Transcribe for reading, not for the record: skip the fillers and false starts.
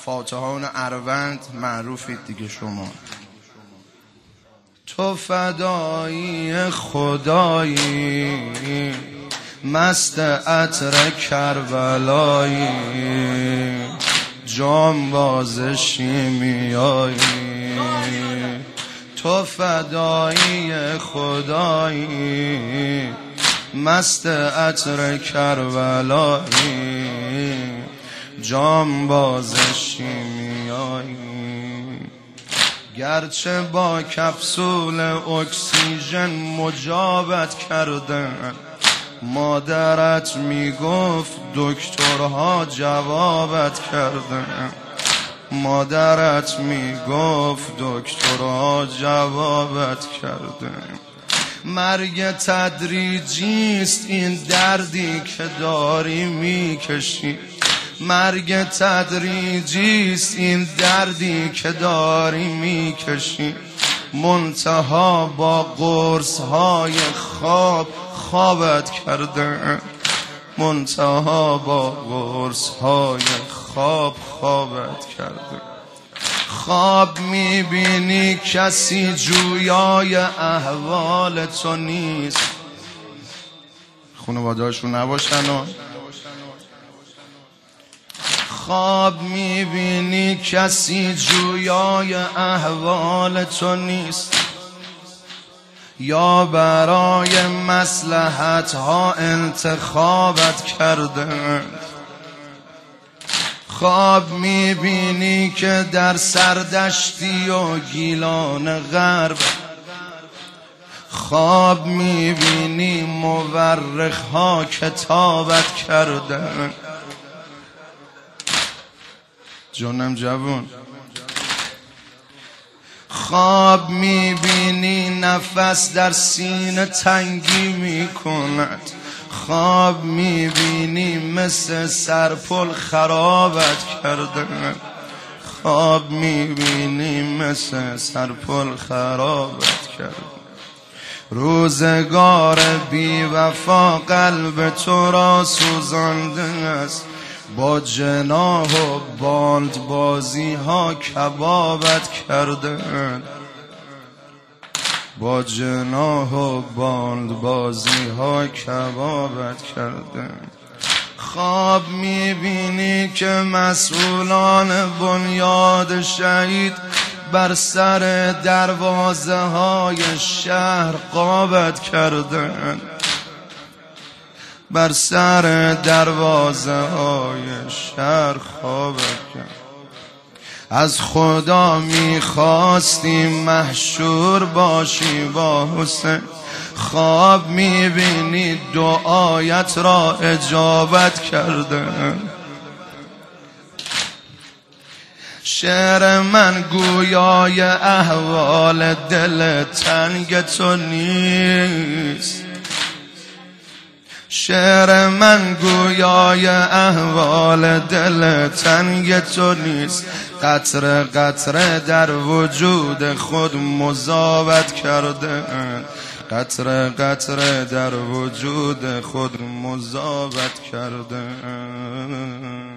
فاتحان اروند معروفید دیگه شما. تو فدایی خدایی، مست عطر کربلایی، جانباز شیمیایی. تو فدایی خدایی، مست عطر کربلایی، جانباز شیمیایی. گرچه با کپسول اکسیژن مجابت کردن، مادرت میگفت دکترها جوابت کردن. مادرت میگفت دکترها جوابت کردن. مرگ تدریجیست این دردی که داری میکشی. مرگ تدریجیست این دردی که داری میکشی. منتها با قرص‌های خوابت کردن. منتها با قرص‌های خوابت کردن. خواب میبینی کسی جویای احوال تو نیست. خانواده‌هاشون نباشن و خواب میبینی کسی جویای احوال تو نیست، یا برای مصلحت‌ها انتخابت کردند. خواب میبینی که در سردشتی و گیلان غرب، خواب میبینی مورخ‌ها کتابت کردند. جانم جوان، خواب میبینی نفس در سینه تنگی میکند. خواب میبینی مثل سرپل خرابت کردن. خواب میبینی مثل سرپل خرابت کردن. روزگار بی وفا قلب تو را سوزانده است. با جناح و باند بازی ها کبابت کردن. با جناح و باند بازی ها کبابت کردن. خواب میبینی که مسئولان بنیاد شهید بر سر دروازه های شهر غابت کردن. بر سر دروازه های شهر خوابت کردن. از خدا میخواستی محشور باشی با حسین. خواب میبینی دعایت را اجابت کردن. شعر من گویای احوال دل تنگ تو نیست. شعر من گویای احوال دل تنگ تو نیست. قطره قطره در وجود خود مذابت کردن. قطره قطره در وجود خود مذابت کردن.